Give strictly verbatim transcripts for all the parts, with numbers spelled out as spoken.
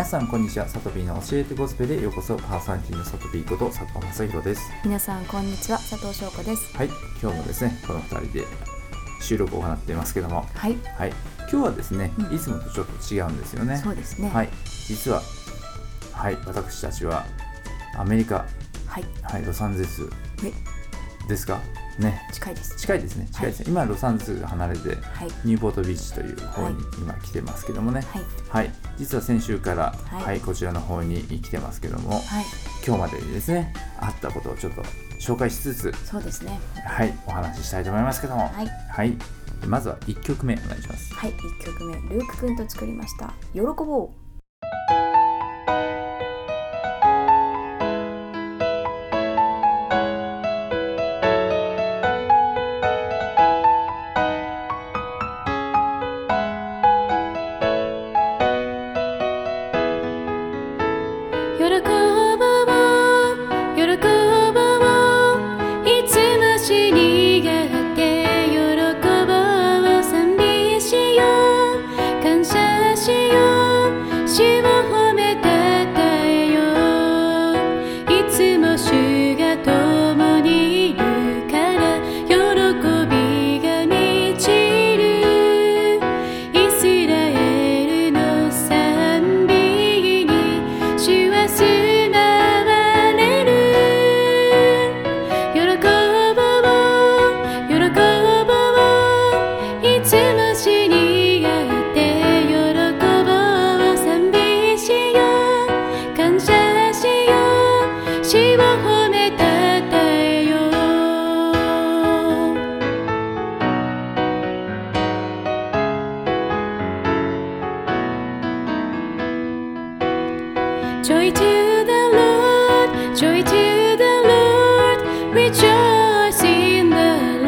さんこんにちは。サトピーの教えてゴスペでようこそ。パーソナリティのサトピーこと佐藤正宏です。 皆さんこんにちは。佐藤翔子です。 はい、今日もですねこのふたりで収録を行っていますけども、 はい、 はい、今日はですね、うん、いつもとちょっと違うんですよね。 そうですね。 はい、実ははい私たちはアメリカ、 はいはい、ロサンゼルスですかね。 近いです近いですね近いですね、はい、今ロサンゼルスが離れて、はい、ニューポートビーチという方に今来てますけどもね、はいはい、実は先週から、はいはい、こちらの方に来てますけども、はい、今日までにですねあったことをちょっと紹介しつつ、 そうですね、 はい、お話ししたいと思いますけども、はい、はい、まずはいっきょくめお願いします。 はい、いっきょくめルーク君と作りました喜ぼう。Joy to the Lord, joy to the Lord, rejoice in the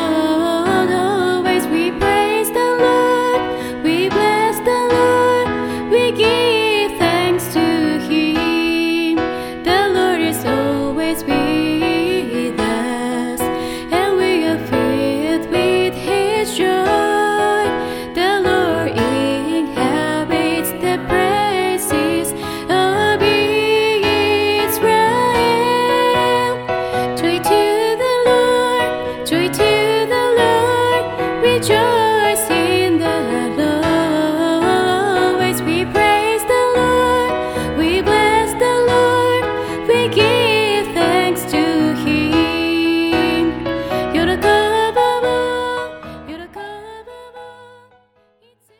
Lord. Always we praise the Lord, we bless the Lord, we give thanks to Him. The Lord is always with us, and we are filled with His joy. The Lord inhabits the praises of Rejoice in the Lord. Always we praise the Lord, we bless the Lord, we give thanks to Him. 喜ぼう、喜ぼう、いつ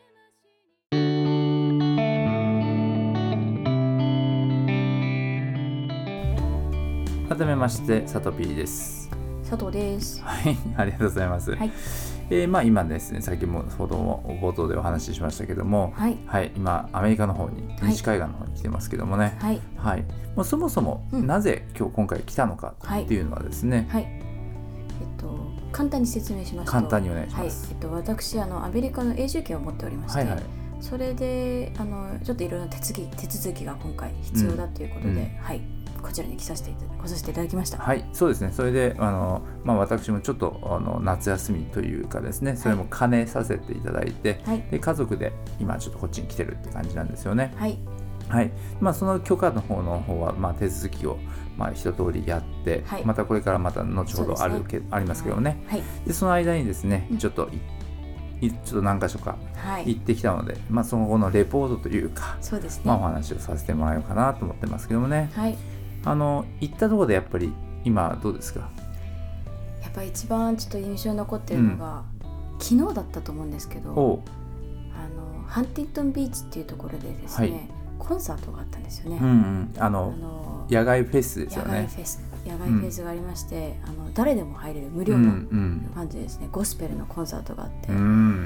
も改めましてサトピーです。 佐藤です。 はい、ありがとうございます。はい、えー、まあ今ですね、先も冒頭も冒頭でお話ししましたけども、はい、はい、今アメリカの方に西海岸の方に来てますけどもね、はい、はい、もうそもそもなぜ今日今回来たのかっていうのはですね、はい、はい、えっと簡単に説明しますと、 簡単にお願いします。 はい、えっと私あのアメリカの永住権を持っておりまして、はいはい、それであのちょっといろいろな手続き手続きが今回必要だということで、うんうん、はい。こちらに来させていただ来させていただきました。 はい、そうですね。それであの、まあ、私もちょっとあの夏休みというかですね、それも兼ねさせていただいて、はい、で家族で今ちょっとこっちに来てるって感じなんですよね。はい、はい、まあ、その許可の方の方は、まあ、手続きを、まあ、一通りやって、はい、またこれからまた後ほどあるけ、ね、ありますけどね、はい、でその間にですね、ちょっとちょっと何か所か行ってきたので、はい、まあ、その後のレポートというか、そうですね、まあ、お話をさせてもらおうかなと思ってますけどもね。はい、あの行ったところでやっぱり今どうですか？ やっぱり一番ちょっと印象に残ってるのが、うん、昨日だったと思うんですけど、あのハンティントンビーチっていうところでですね、はい、コンサートがあったんですよね。うんうん、 あの、あの野外フェスですよね。 野外フェス、野外フェスがありまして、うん、あの誰でも入れる無料の感じですね、うんうん、ゴスペルのコンサートがあって、うん、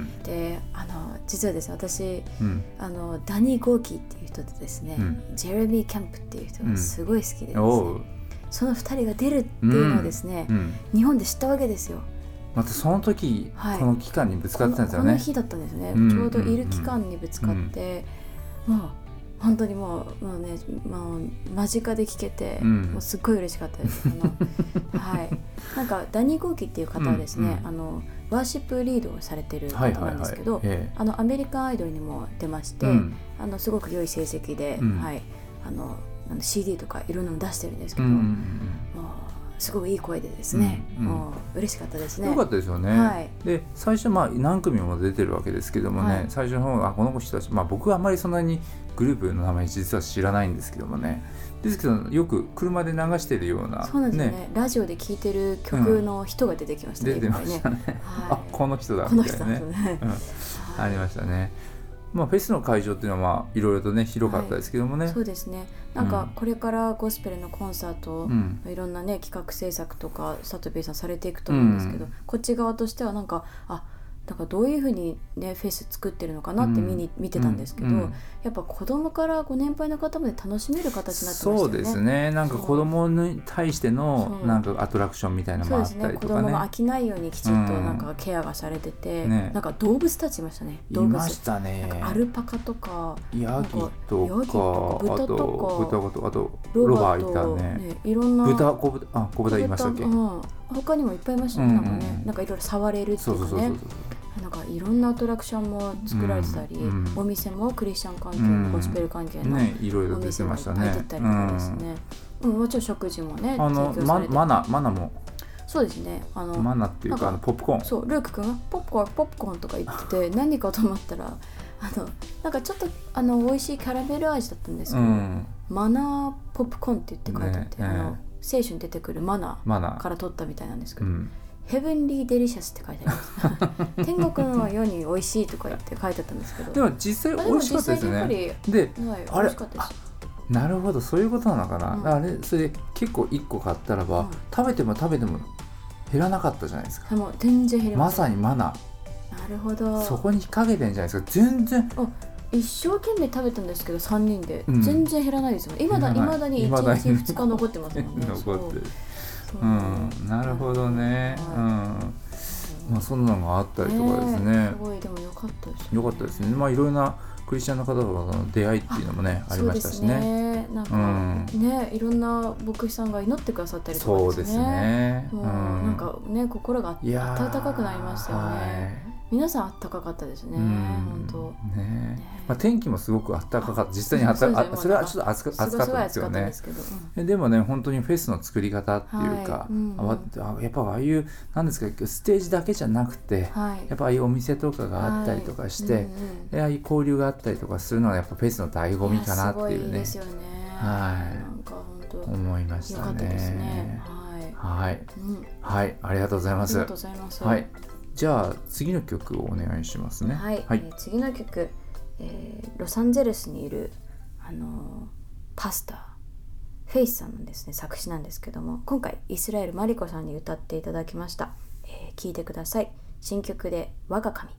であの実はですね私、うん、あのダニー・ゴーキーっていう人とですね、うん、ジェレミー・キャンプっていう人がすごい好きでですね、うん、そのふたりが出るっていうのをですね、うんうん、日本で知ったわけですよ。 またその時、はい、この期間にぶつかってたんですよね。 この、この日だったんですね、うん、ちょうどいる期間にぶつかって、うんうん、もう本当にもう、もうね、もう間近で聞けて、うん、もうすっごい嬉しかったです。あのはい、なんかダニー・ゴーキっていう方はですね、うんうん、あのワーシップリードをされてる方なんですけど、はいはいはい、あのアメリカンアイドルにも出まして、うん、あのすごく良い成績で、うん、はい、あのあの シーディー とかいろんなの出してるんですけど、うんうんうん、もうすごいいい声でですね、うんうん、もう嬉しかったですね。 よかったですよね、はい、で最初まあ何組も出てるわけですけどもね、はい、最初の方がこの人たち、まあ、僕はあんまりそんなにグループの名前実は知らないんですけどもね、ですけどよく車で流してるような、 そうなんですね、ね、ラジオで聴いてる曲の人が出てきましたね、 うん、出てましたね、はい、あこの人だみたいなね、ねうん、ありましたね。まあ、フェスの会場っていうのはまあいろいろとね広かったですけどもね、 はい、そうですね、なんかこれからゴスペルのコンサート、うん、いろんなね企画制作とか佐藤ベイさんされていくと思うんですけど、うん、こっち側としてはなんかあだからどういうふうに、ね、フェス作ってるのかなって見に、うん、見てたんですけど、うん、やっぱ子供からご年配の方まで楽しめる形になってましたよね。 そうですね、なんか子供に対してのなんかアトラクションみたいなのもあったりとかね、 そうですね、子供が飽きないようにきちっとなんかケアがされてて、うんね、なんか動物たちいましたね。動物いましたね。なんかアルパカとかヤギとか豚とか豚とかあとロバいたね、 ね、いろんな豚小豚あ小豚いましたっけ、うん、 他にもいっぱいいましたね、うんうん、なんかね、なんかいろいろ触れるっていうかね、そうそうそうそう、なんかいろんなアトラクションも作られてたり、うんうん、お店もクリスチャン関係の、うん、ゴスペル関係のお店もいっぱい出たりとかですね、うんうん、もちろん食事もねあの提供されて、マナマナもそうですね、あのマナっていうか、あのポップコーン、 そうルーク君がポップコーンポップコーンとか言ってて何かと思ったらあのなんかちょっとあの美味しいキャラメル味だったんですけど、うん、マナーポップコーンって言って書いてあって、ね、あの聖書に出てくるマナーから取ったみたいなんですけど、うん、ヘブンリーデリシャスって書いてあります天国のように美味しいとか言って書いてあったんですけど、 でも実際美味しかったですね。で、 はい、あれ美味しかったです。 なるほど、そういうことなのかな、うん、あれそれで結構いっこ買ったらば、うん、食べても食べても減らなかったじゃないですか。 でも全然減りままさにマナー、なるほど、 そこにかけてんじゃないですか。全然一生懸命食べたんですけどさんにんで、うん、全然減らないですよね。いまだにいちにちふつか残ってますもんね残ってる、うん、なるほどね、はい、うん、まあ、そんなのがあったりとかですね、 すごいでも良かったですね。 良かったですね。まあいろいろなクリスチャンの方との出会いっていうのもね あ, ありましたしね。そうですね、 なんか、うん、ね、いろんな牧師さんが祈ってくださったりとかですね。 そうですね、 もう、うん、なんかね心が温かくなりましたよね、はい、皆さんあったかかったですね、本当ね、 ね、まあ、天気もすごくあったかかった、実際にあったか、それはちょっと暑かったですよね。うん、でもね本当にフェスの作り方っていうか、はい、うん、あやっぱああいうなんですかステージだけじゃなくて、はい、やっぱああいうお店とかがあったりとかして、はい、うんうん、ああいう交流があったりとかするのはやっぱフェスの醍醐味かなっていうね、すごいですよね、はい、なんか本当思いましたね。良かったですね、はい、はい、うん、はい、ありがとうございます。 ありがとうございます。 はい、じゃあ次の曲をお願いしますね。 はい、はい、えー、次の曲、えー、ロサンゼルスにいるあのー、パスターフェイスさんのですね作詞なんですけども、今回イスラエルマリコさんに歌っていただきました。えー、聴いてください。新曲で我が神。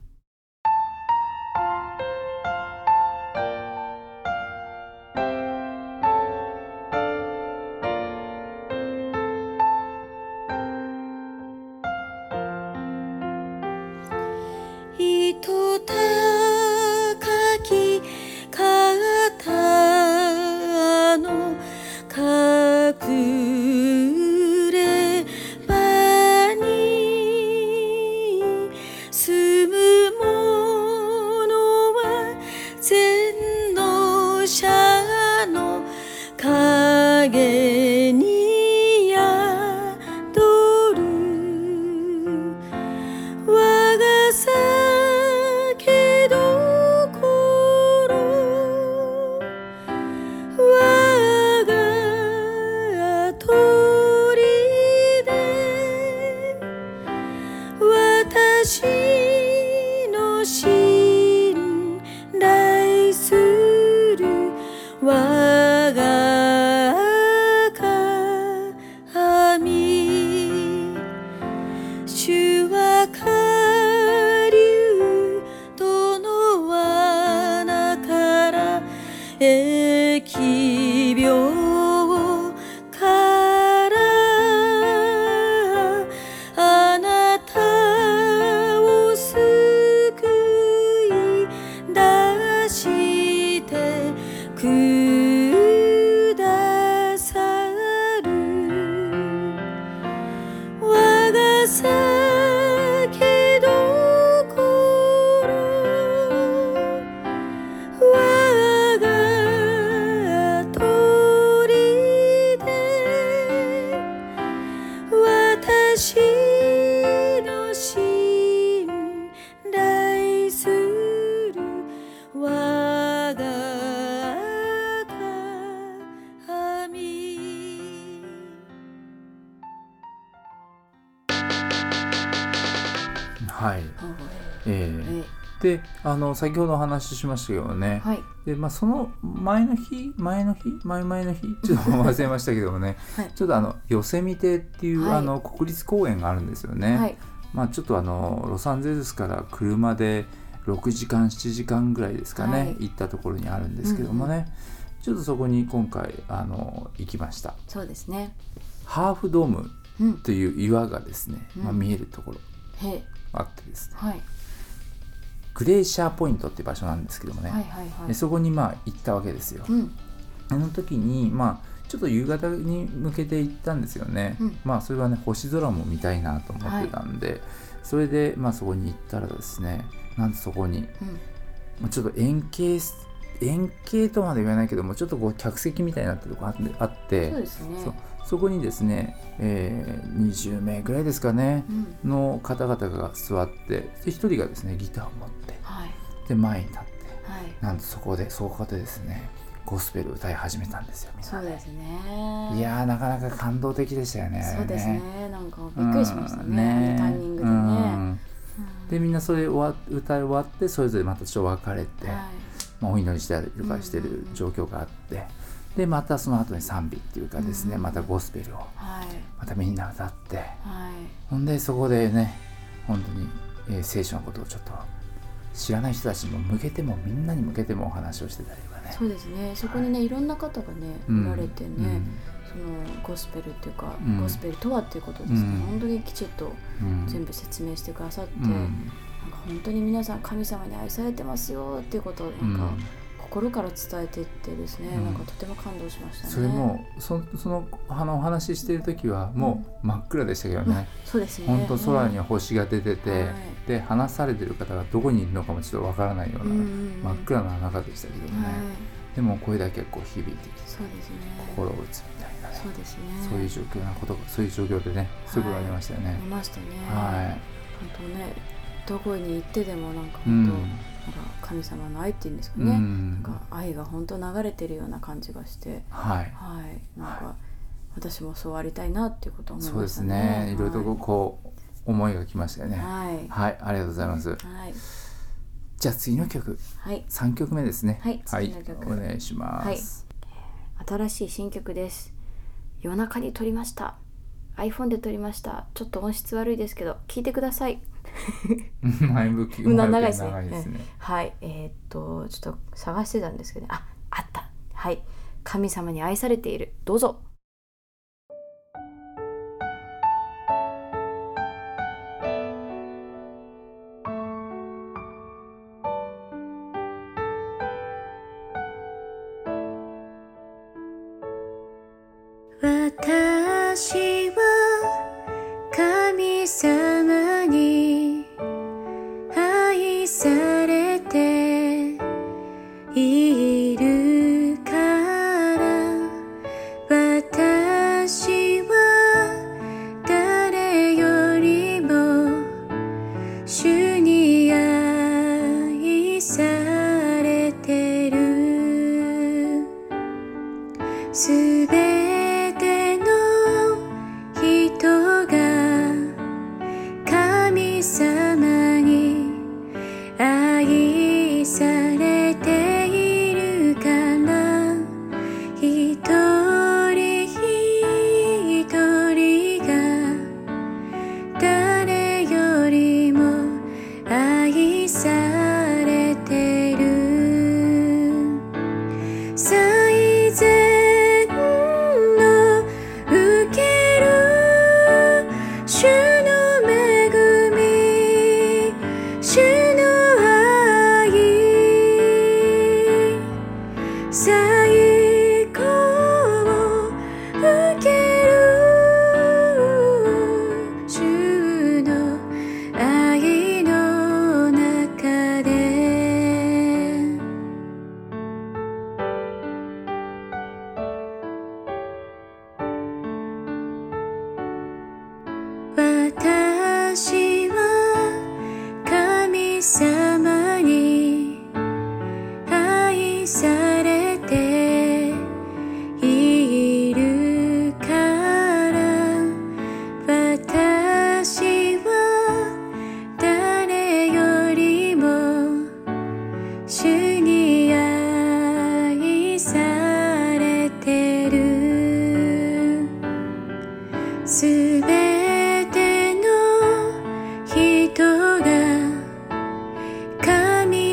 糸高き方の隠れ場に住む者は全能者の影に宿る。我が酒どころ我が砦私の信頼する我が神、主は下流との罠から疫病からあなたを救であの先ほどお話ししましたけどね、 はい、 でまあ、その前の日前の日前々の日ちょっと忘れましたけどもね、はい、ちょっとあのヨセミテっていう、はい、あの国立公園があるんですよね、はい、まあ、ちょっとあのロサンゼルスから車でろくじかんしちじかんぐらいですかね、はい、行ったところにあるんですけどもね、うんうん、ちょっとそこに今回あの行きました。 そうですね。 ハーフドームという岩がですね、うん、まあ、見えるところあってですね、はい、グレーシャーポイントっていう場所なんですけどもね、はいはいはい、でそこにまあ行ったわけですよ、うん、あの時にまあちょっと夕方に向けて行ったんですよね、うん、まあそれはね星空も見たいなと思ってたんで、はい、それでまあそこに行ったらですね、なんとそこに、うん、まあ、ちょっと円形円形とまで言わないけどもちょっとこう客席みたいになってるとこあって、あってそうですね、 そ, そこにですね、えー、にじゅうめいぐらいですかね、うん、の方々が座って、でひとりがですねギターを持って、はい、で前に立って、はい、なんとそこでそこでですねゴスペルを歌い始めたんですよ。 そうですね。 いやーなかなか感動的でしたよね。 そうですね。なんかびっくりしましたね。ね、タイミングでね、うん、 でみんなそれ歌い終わってそれぞれまたちょっと別れて、はい、まあ、お祈りしたりとかしてる状況があって、うんうんうん、でまたその後に賛美っていうかですね、うん、またゴスペルをまたみんな歌って、はい、ほんでそこでね本当に、えー、聖書のことをちょっと知らない人たちにも向けてもみんなに向けてもお話をしてたりとかね。 そうですね。そこにね、はい、いろんな方がねおられてね、うん、そのゴスペルっていうか、うん、ゴスペルとはっていうことですね、うん、本当にきちっと全部説明してくださって、うん、なんか本当に皆さん神様に愛されてますよっていうことをなんか、うん、心から伝えていってですね、うん、なんかとても感動しましたね。 それも そ, そのあのお話ししている時はもう真っ暗でしたけどね、うん、 そうですね。 本当空には星が出てて、はい、で話されてる方がどこにいるのかもちょっとわからないような、うんうん、真っ暗な中でしたけどね、はい、でも声だけこう響いてきて、 そうですね、 心を打つみたいなね、 そうですね、 そういう状況なことそういう状況でね、そういうことがありましたよね。 ありましたね。 はい。 本当ね、どこに行ってでもなんか本当、うん、なんか神様の愛っていうんですかね、うん、なんか愛が本当流れてるような感じがして、はい、はい、なんか私もそうありたいなっていうことを思いましたね。 そうですね。いろいろとこう、はい、思いがきましたよね。 はい、 はい、ありがとうございます。はい、じゃあ次の曲、はい、さんきょくめですね。 はい、次の曲、 はい、お願いします。 はい、新しい新曲です。夜中に撮りました。iPhone で撮りました。ちょっと音質悪いですけど聞いてください。 前向き長いですね。長いですね。はい、えー、っとちょっと探してたんですけど、あ、あった。はい、神様に愛されている。どうぞ。 私は神様に愛されているから私は誰よりも主に愛されてるすべての人が神様に愛されているから一人一人が誰よりも愛されてる最善の受ける主の恵み主の愛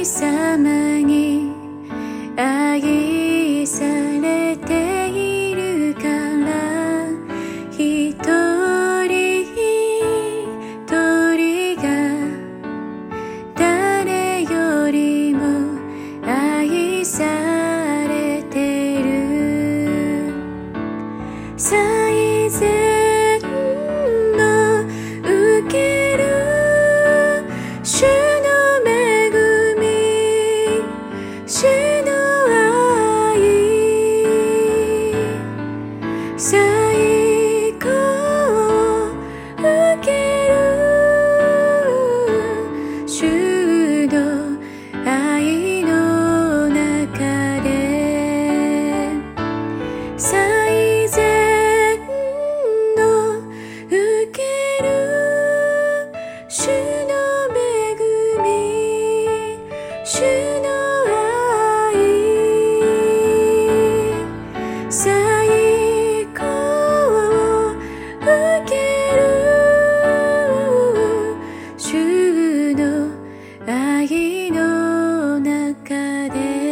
神様に愛されているから一人一人が誰よりも愛されてる最善の受ける主の恵み主の愛最高を受ける主の愛の中で最善の受ける主の恵み主の愛最高を受ける主の愛の中で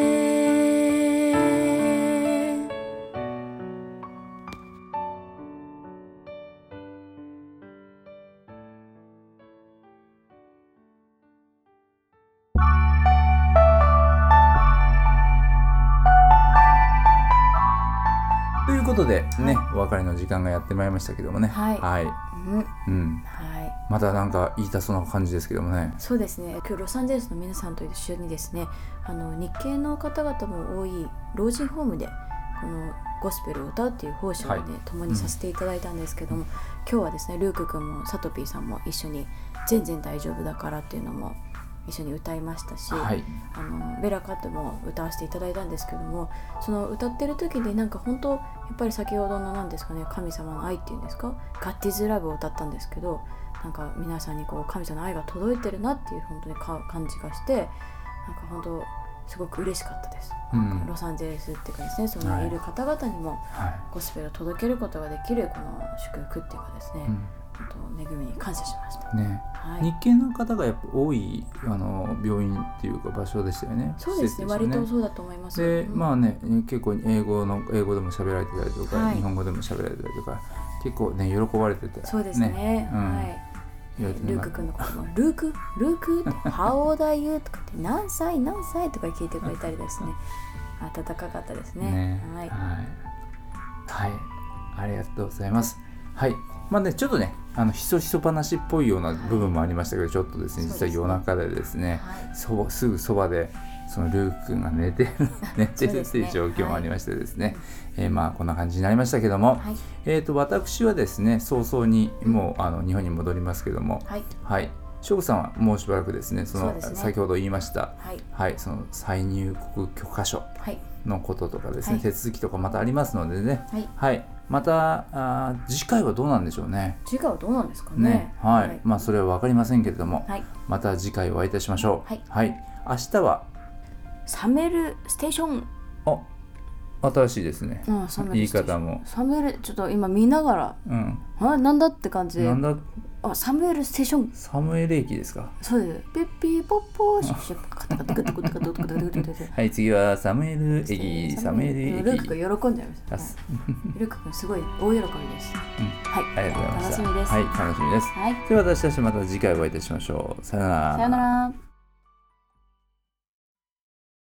ということでね、はい、お別れの時間がやってまいりましたけどもね。 はい。 はい。 うんうん。 はい。 またなんか言いたそうな感じですけどもね。 そうですね。今日ロサンゼルスの皆さんと一緒にですね、あの日系の方々も多い老人ホームでこのゴスペルを歌うっていう奉仕をね、はい、共にさせていただいたんですけども、うん、今日はですねルーク君もサトピーさんも一緒に全然大丈夫だからっていうのも一緒に歌いましたし、はい、あのベラカットも歌わせていただいたんですけども、その歌ってる時になんか本当やっぱり先ほどの何ですかね、神様の愛っていうんですか、ガッティズラブを歌ったんですけど、なんか皆さんにこう神様の愛が届いてるなっていう本当にか感じがして、なんか本当すごく嬉しかったです、うん、ロサンゼルスっていうかですね、そのいる方々にもゴスペルを届けることができるこの祝福っていうかですね、うん、本当恵みに感謝しましたね。 はい、日系の方がやっぱ多いあの病院っていうか場所でしたよね。 そうですね、割とそうだと思います。 で、うん、まあね、結構英語の英語でも喋られてたりとか、はい、日本語でも喋られてたりとか、結構ね喜ばれてて、 そうですね。ね、うん、はい。ルーク君のこともルークルーク How old are you とかって何歳何歳とか聞いてくれたりですね、温かかったですね。ね、はい、はいはい、ありがとうございます。はい、まあね、ちょっとね、あのひそひそ話っぽいような部分もありましたけど、はい、ちょっとですね、実は夜中でですね、そば、すぐそばでそのルーク君が寝てる寝てるっていう状況もありましてですね、はい、えー、まあこんな感じになりましたけども、はい、えーと私はですね、早々にもうあの日本に戻りますけども、はい、はい、翔子さんはもうしばらくですね、そのそ、ね、先ほど言いました、はい、はい、その再入国許可証のこととかですね、はい、手続きとかまたありますのでね、はい、はい、またあ次回はどうなんでしょうね。 次回はどうなんですかね。ね、 はい、はい、まあそれは分かりませんけれども、はい、また次回お会いいたしましょう。はい、はい、明日はサメルステーション。 あ、新しいですね、うん、サメル言い方も。 サメル、ちょっと今見ながら、うん、あ、なんだって感じで。なんだ、あ、サムエルステーション。 サムエル駅ですか。 そうです。ピッピーポッポーシュシュカタカタカタカタカタカタカタカタ。 はい、次はサムエル駅。サムエル駅。 ルーク君喜んじゃいました。ルーク君すごい大喜びです。 はい、ありがとうございました。 楽しみです。 はい、楽しみです。はい、では私たちまた次回お会いいたしましょう。さよなら。 さよなら。